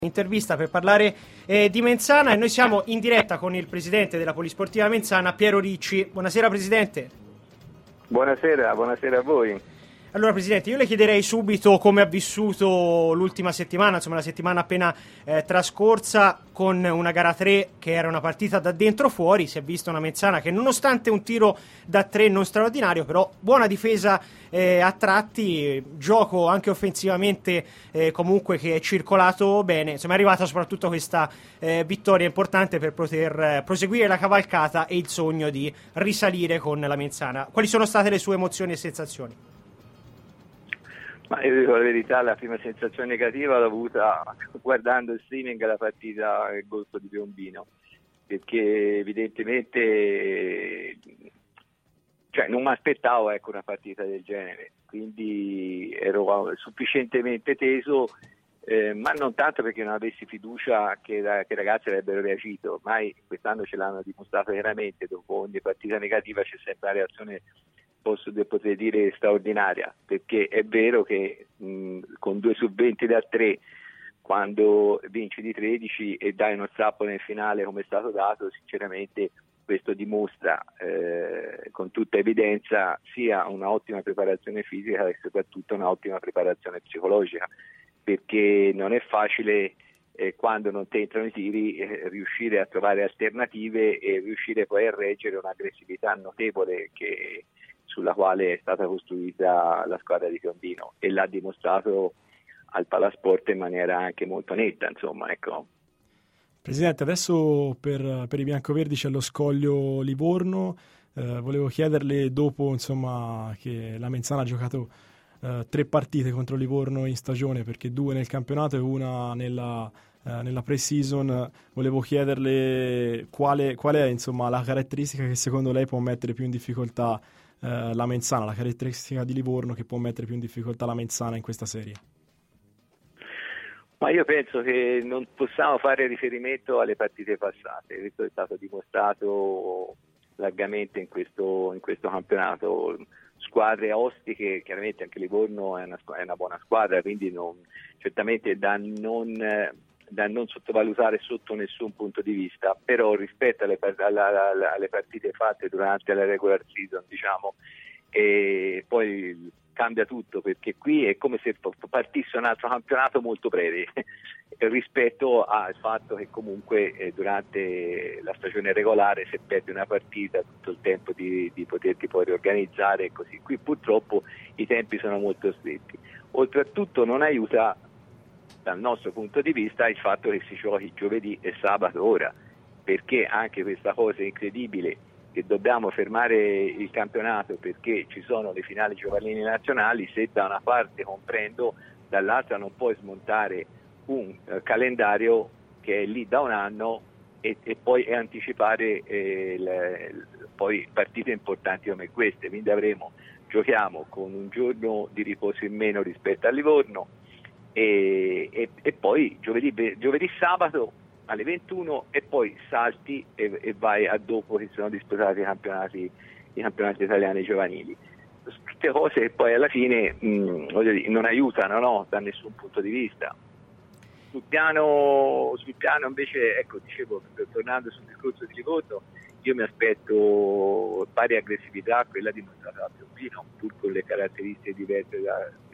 Intervista per parlare di Menzana, e noi siamo in diretta con il presidente della Polisportiva Menzana, Piero Ricci. Buonasera presidente. Buonasera a voi. Allora presidente, io le chiederei subito come ha vissuto l'ultima settimana, insomma la settimana appena trascorsa, con una gara 3 che era una partita da dentro fuori. Si è vista una Menzana che, nonostante un tiro da 3 non straordinario, però buona difesa a tratti, gioco anche offensivamente comunque che è circolato bene. Insomma è arrivata soprattutto questa vittoria importante per poter proseguire la cavalcata e il sogno di risalire con la Menzana. Quali sono state le sue emozioni e sensazioni? Ma io dico la verità, la prima sensazione negativa l'ho avuta guardando il streaming la partita del Golfo di Piombino, perché evidentemente non mi aspettavo una partita del genere, quindi ero sufficientemente teso, ma non tanto perché non avessi fiducia che i ragazzi avrebbero reagito. Ormai quest'anno ce l'hanno dimostrato chiaramente, dopo ogni partita negativa c'è sempre la reazione, potrei dire, straordinaria, perché è vero che con 2 su 20 da 3, quando vinci di 13 e dai uno strappo nel finale come è stato dato, sinceramente questo dimostra con tutta evidenza sia un'ottima preparazione fisica e soprattutto un'ottima preparazione psicologica, perché non è facile quando non ti entrano i tiri riuscire a trovare alternative e riuscire poi a reggere un'aggressività notevole sulla quale è stata costruita la squadra di Piombino, e l'ha dimostrato al Palasport in maniera anche molto netta, insomma, ecco. Presidente, adesso per i biancoverdi c'è lo Scoglio Livorno. Volevo chiederle, dopo insomma che la Menzana ha giocato 3 partite contro Livorno in stagione, perché 2 nel campionato e una nella pre-season, volevo chiederle qual è insomma la caratteristica che secondo lei può mettere più in difficoltà la Menzana, la caratteristica di Livorno che può mettere più in difficoltà la Menzana in questa serie. Ma io penso che non possiamo fare riferimento alle partite passate, questo è stato dimostrato largamente in questo campionato. Squadre ostiche, chiaramente anche Livorno è una buona squadra, quindi certamente da non sottovalutare sotto nessun punto di vista, però rispetto alle partite fatte durante la regular season, diciamo, e poi cambia tutto, perché qui è come se partisse un altro campionato molto breve rispetto al fatto che comunque durante la stagione regolare, se perdi una partita, tutto il tempo di poterti poi riorganizzare e così. Qui purtroppo i tempi sono molto stretti. Oltretutto non aiuta dal nostro punto di vista il fatto che si giochi giovedì e sabato ora, perché anche questa cosa incredibile che dobbiamo fermare il campionato perché ci sono le finali giovanili nazionali, se da una parte comprendo, dall'altra non puoi smontare un calendario che è lì da un anno e poi anticipare poi partite importanti come queste. Quindi giochiamo con un giorno di riposo in meno rispetto a Livorno e poi giovedì sabato alle 21 e poi salti e vai a dopo che sono disputati i campionati italiani giovanili. Tutte cose che poi alla fine non aiutano, no? Da nessun punto di vista. Sul piano invece, ecco, dicevo, tornando sul discorso di Livorno, io mi aspetto pari aggressivà a quella dimostrata da Piombino, pur con le caratteristiche diverse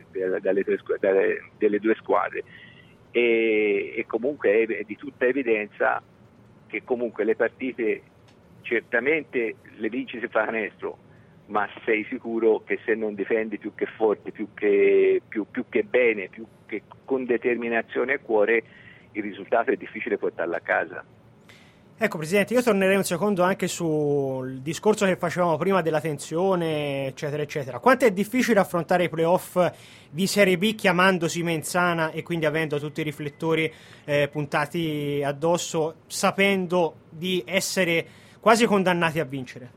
delle 2 squadre. E comunque è di tutta evidenza che comunque le partite certamente le vinci se fa canestro, ma sei sicuro che se non difendi più che forte, più che bene, più che con determinazione e cuore, il risultato è difficile portarlo a casa. Ecco Presidente, io tornerei un secondo anche sul discorso che facevamo prima della tensione, eccetera, eccetera. Quanto è difficile affrontare i playoff di Serie B chiamandosi Menzana e quindi avendo tutti i riflettori puntati addosso, sapendo di essere quasi condannati a vincere?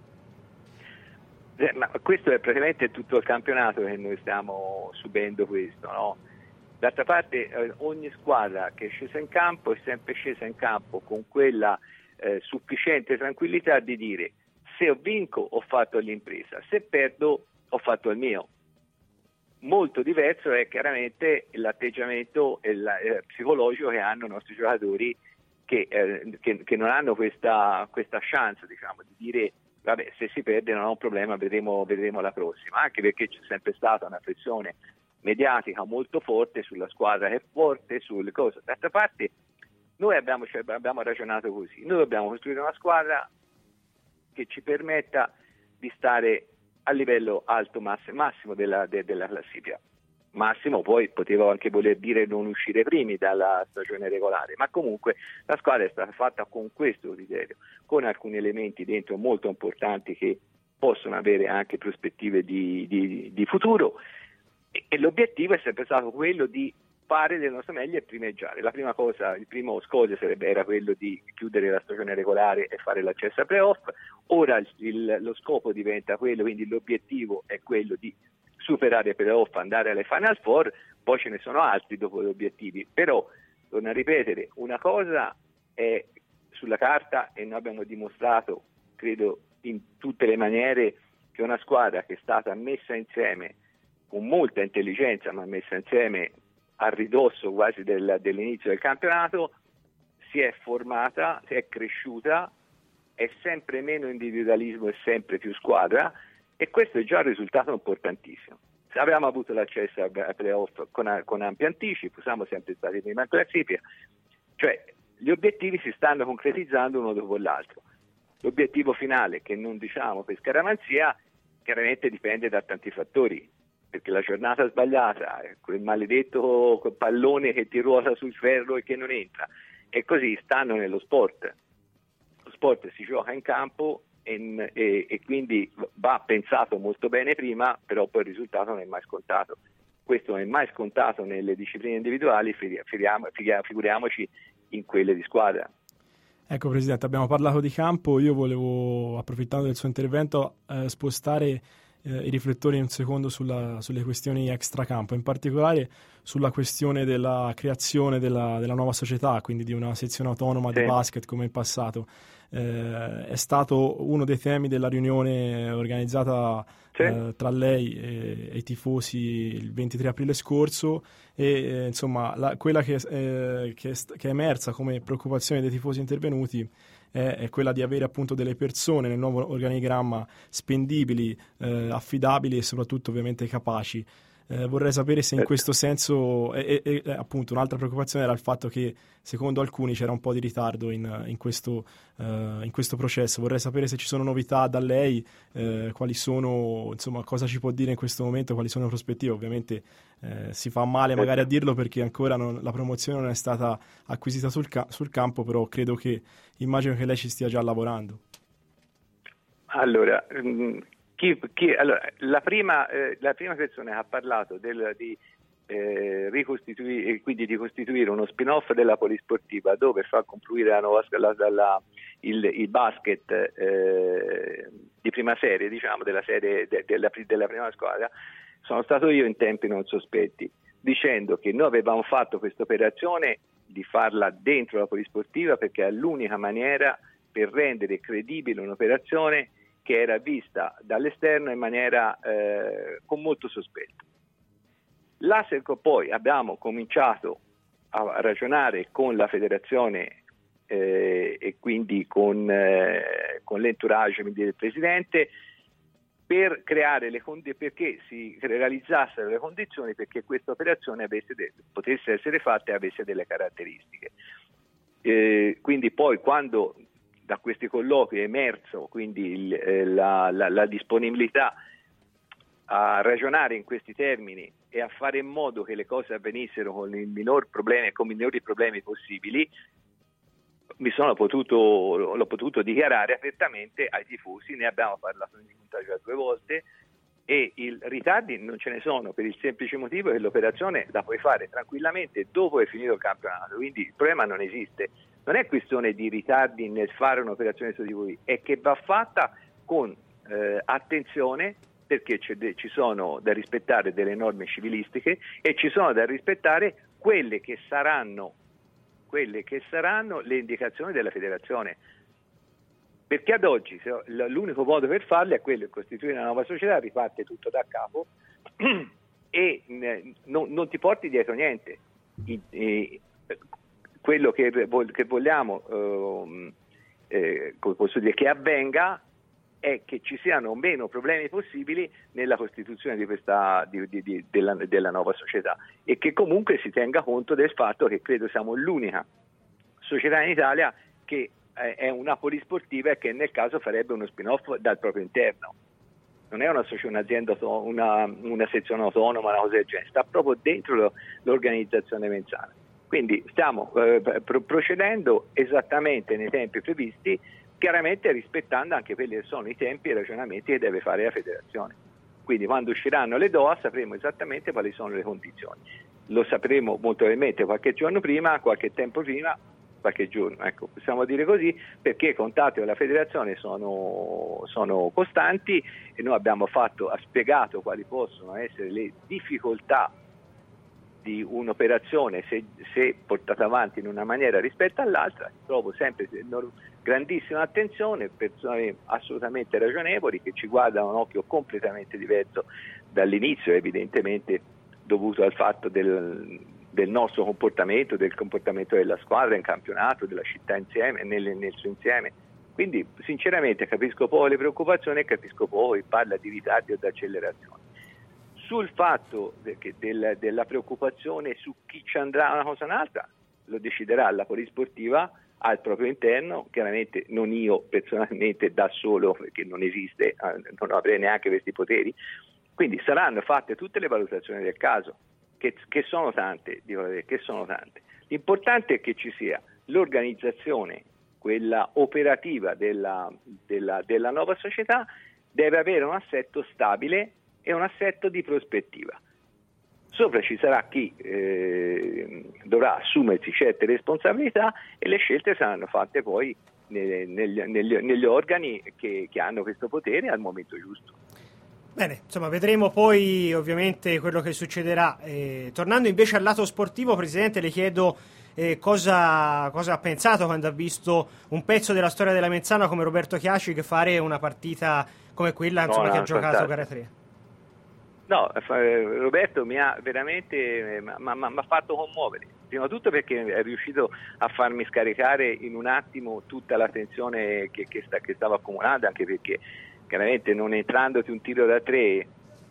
Ma questo è praticamente tutto il campionato che noi stiamo subendo questo, no? D'altra parte ogni squadra che è scesa in campo è sempre scesa in campo con quella sufficiente tranquillità di dire: se vinco ho fatto l'impresa, se perdo ho fatto il mio. Molto diverso è chiaramente l'atteggiamento psicologico che hanno i nostri giocatori che non hanno questa chance, diciamo, di dire vabbè, se si perde non è un problema, vedremo la prossima, anche perché c'è sempre stata una pressione mediatica molto forte sulla squadra che è forte, sulle cose. D'altra parte noi abbiamo ragionato così, noi dobbiamo costruire una squadra che ci permetta di stare a livello alto massimo della classifica. Massimo poi poteva anche voler dire non uscire primi dalla stagione regolare, ma comunque la squadra è stata fatta con questo criterio, con alcuni elementi dentro molto importanti che possono avere anche prospettive di futuro, e l'obiettivo è sempre stato quello di fare del nostro meglio e primeggiare. La prima cosa, il primo scoglio era quello di chiudere la stagione regolare e fare l'accesso ai playoff. Ora lo scopo diventa quello, quindi l'obiettivo è quello di superare i playoff, andare alle Final Four, poi ce ne sono altri dopo gli obiettivi, però torno a ripetere, una cosa è sulla carta e noi abbiamo dimostrato, credo in tutte le maniere, che una squadra che è stata messa insieme con molta intelligenza, ma messa insieme a ridosso quasi dell'inizio del campionato, si è formata, si è cresciuta, è sempre meno individualismo e sempre più squadra, e questo è già un risultato importantissimo. Se avevamo avuto l'accesso ai playoff con ampi anticipi, siamo sempre stati prima in classifica, cioè gli obiettivi si stanno concretizzando uno dopo l'altro. L'obiettivo finale, che non diciamo per scaramanzia, chiaramente dipende da tanti fattori, perché la giornata sbagliata, quel maledetto pallone che ti ruota sul ferro e che non entra, e così stanno nello sport. Lo sport si gioca in campo e quindi va pensato molto bene prima, però poi il risultato non è mai scontato. Questo non è mai scontato nelle discipline individuali, figuriamoci in quelle di squadra. Ecco Presidente, abbiamo parlato di campo, io volevo, approfittando del suo intervento, spostare i riflettori un secondo sulle questioni extracampo, in particolare sulla questione della creazione della nuova società, quindi di una sezione autonoma di basket come in passato. È stato uno dei temi della riunione organizzata tra lei e i tifosi il 23 aprile scorso, e insomma quella che è emersa come preoccupazione dei tifosi intervenuti è quella di avere appunto delle persone nel nuovo organigramma spendibili, affidabili e soprattutto ovviamente capaci. Vorrei sapere se in questo senso, appunto un'altra preoccupazione era il fatto che secondo alcuni c'era un po' di ritardo in questo processo. Vorrei sapere se ci sono novità da lei, quali sono, insomma, cosa ci può dire in questo momento, quali sono le prospettive. Ovviamente si fa male magari a dirlo perché ancora la promozione non è stata acquisita sul campo, però immagino che lei ci stia già lavorando. Allora, la prima persona che ha parlato di ricostituire, quindi di costituire uno spin-off della polisportiva dove far confluire il basket di prima serie, diciamo, della serie della prima squadra, sono stato io in tempi non sospetti, dicendo che noi avevamo fatto questa operazione di farla dentro la polisportiva perché è l'unica maniera per rendere credibile un'operazione che era vista dall'esterno in maniera con molto sospetto. Poi abbiamo cominciato a ragionare con la federazione e quindi con l'entourage del presidente per creare perché si realizzassero le condizioni perché questa operazione potesse essere fatta e avesse delle caratteristiche. Quindi poi quando da questi colloqui è emerso quindi la disponibilità a ragionare in questi termini e a fare in modo che le cose avvenissero con i minori problemi possibili, l'ho potuto dichiarare apertamente ai tifosi, ne abbiamo parlato in giunta già 2 volte e i ritardi non ce ne sono per il semplice motivo che l'operazione la puoi fare tranquillamente dopo che è finito il campionato, quindi il problema non esiste. Non è questione di ritardi nel fare un'operazione su di voi, è che va fatta con attenzione perché ci sono da rispettare delle norme civilistiche e ci sono da rispettare quelle che saranno le indicazioni della federazione. Perché ad oggi l'unico modo per farle è quello di costituire una nuova società, riparte tutto da capo e non ti porti dietro niente. Quello che vogliamo come posso dire, che avvenga è che ci siano meno problemi possibili nella costituzione della nuova società, e che comunque si tenga conto del fatto che credo siamo l'unica società in Italia che è una polisportiva e che nel caso farebbe uno spin-off dal proprio interno. Non è un'azienda, una sezione autonoma, una cosa del genere, sta proprio dentro l'organizzazione Menzana. Quindi stiamo procedendo esattamente nei tempi previsti, chiaramente rispettando anche quelli che sono i tempi e i ragionamenti che deve fare la federazione. Quindi quando usciranno le DOA sapremo esattamente quali sono le condizioni. Lo sapremo molto probabilmente qualche giorno prima, qualche tempo prima, qualche giorno, ecco, possiamo dire così, perché i contatti con la federazione sono costanti e noi ha spiegato quali possono essere le difficoltà di un'operazione se portata avanti in una maniera rispetto all'altra. Trovo sempre grandissima attenzione, persone assolutamente ragionevoli che ci guardano a un occhio completamente diverso dall'inizio, evidentemente dovuto al fatto del nostro comportamento, del comportamento della squadra in campionato, della città insieme, nel suo insieme. Quindi sinceramente capisco poco le preoccupazioni e capisco poco chi parla di ritardi o di accelerazione. Sul fatto della preoccupazione su chi ci andrà una cosa o un'altra, lo deciderà la polisportiva al proprio interno, chiaramente non io personalmente da solo, perché non esiste, non avrei neanche questi poteri, quindi saranno fatte tutte le valutazioni del caso, che sono tante, che sono tante. L'importante è che ci sia l'organizzazione, quella operativa della nuova società, deve avere un assetto stabile e un assetto di prospettiva. Sopra ci sarà chi dovrà assumersi certe responsabilità e le scelte saranno fatte poi negli organi che hanno questo potere al momento giusto. Bene, insomma, vedremo poi ovviamente quello che succederà. Tornando invece al lato sportivo, Presidente, le chiedo cosa ha pensato quando ha visto un pezzo della storia della Menzana come Roberto Chiaci fare una partita come quella che ha giocato gara 3. No, Roberto mi ha veramente m'ha fatto commuovere, prima di tutto perché è riuscito a farmi scaricare in un attimo tutta la tensione che stava accumulando, anche perché chiaramente non entrandoti un tiro da 3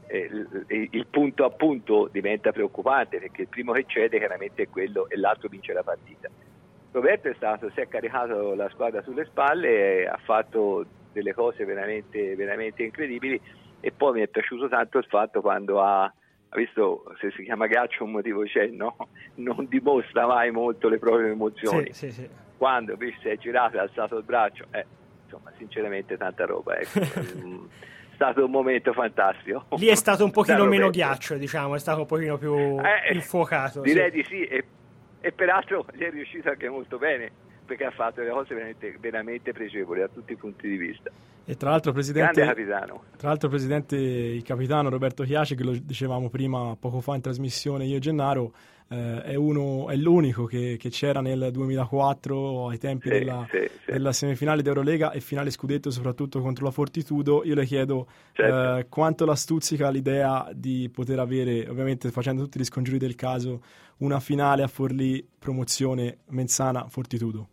il punto a punto diventa preoccupante, perché il primo che cede chiaramente è quello e l'altro vince la partita. Roberto si è caricato la squadra sulle spalle, ha fatto delle cose veramente, veramente incredibili. E poi mi è piaciuto tanto il fatto quando ha visto, se si chiama ghiaccio un motivo c'è, no? Non dimostra mai molto le proprie emozioni. Sì. Quando invece si è girato e ha alzato il braccio, insomma, sinceramente tanta roba, ecco. È stato un momento fantastico. Lì è stato un pochino meno ghiaccio, diciamo, è stato un pochino più infuocato. Direi di sì, e peraltro gli è riuscito anche molto bene, perché ha fatto delle cose veramente, veramente pregevoli da tutti i punti di vista. E tra l'altro, Presidente, grande capitano. Tra l'altro, Presidente, il capitano Roberto Chiaci, che lo dicevamo prima, poco fa in trasmissione io e Gennaro, è l'unico che c'era nel 2004 ai tempi della semifinale d'Eurolega e finale scudetto, soprattutto contro la Fortitudo. Io le chiedo quanto la stuzzica l'idea di poter avere, ovviamente facendo tutti gli scongiuri del caso, una finale a Forlì, promozione Menzana-Fortitudo.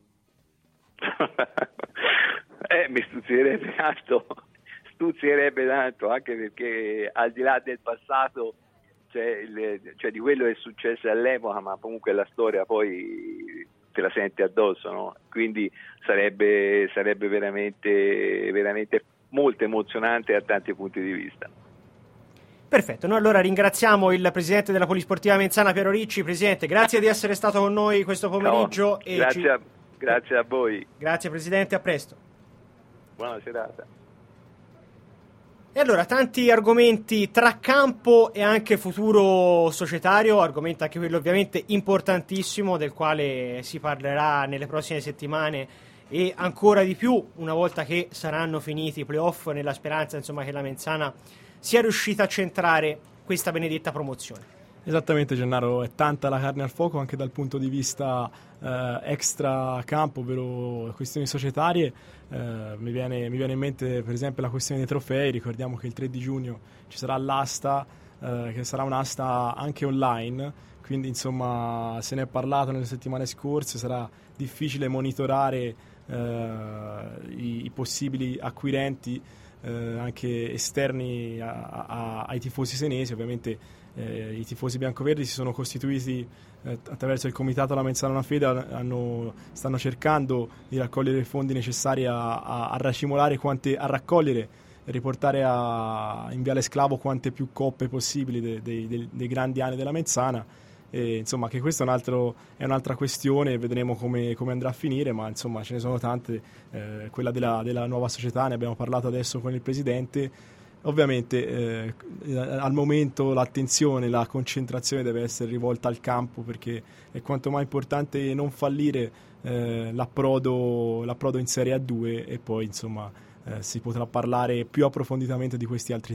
Mi stuzzicherebbe tanto, anche perché al di là del passato, cioè di quello che è successo all'epoca, ma comunque la storia poi te la senti addosso, no? Quindi sarebbe veramente, veramente molto emozionante da tanti punti di vista. Perfetto, noi allora ringraziamo il Presidente della Polisportiva Menzana, Piero Ricci. Presidente, grazie di essere stato con noi questo pomeriggio. No, grazie a voi. Grazie Presidente, a presto. Buona serata. E allora, tanti argomenti tra campo e anche futuro societario, argomento anche quello ovviamente importantissimo, del quale si parlerà nelle prossime settimane e ancora di più una volta che saranno finiti i playoff, nella speranza insomma che la Menzana sia riuscita a centrare questa benedetta promozione. Esattamente, Gennaro, è tanta la carne al fuoco anche dal punto di vista extra campo, ovvero questioni societarie. Mi viene in mente per esempio la questione dei trofei. Ricordiamo che il 3 di giugno ci sarà l'asta che sarà un'asta anche online, quindi insomma se ne è parlato nelle settimane scorse, sarà difficile monitorare i possibili acquirenti anche esterni ai tifosi senesi. Ovviamente i tifosi biancoverdi si sono costituiti attraverso il comitato La Menzana Una Fede, stanno cercando di raccogliere i fondi necessari a racimolare a raccogliere e riportare in Viale Sclavo quante più coppe possibili dei grandi anni della Menzana. E, insomma, che questa è un'altra questione, vedremo come andrà a finire, ma insomma ce ne sono tante. Quella della nuova società, ne abbiamo parlato adesso con il presidente. Ovviamente al momento l'attenzione, la concentrazione deve essere rivolta al campo, perché è quanto mai importante non fallire l'approdo in Serie A2, e poi insomma si potrà parlare più approfonditamente di questi altri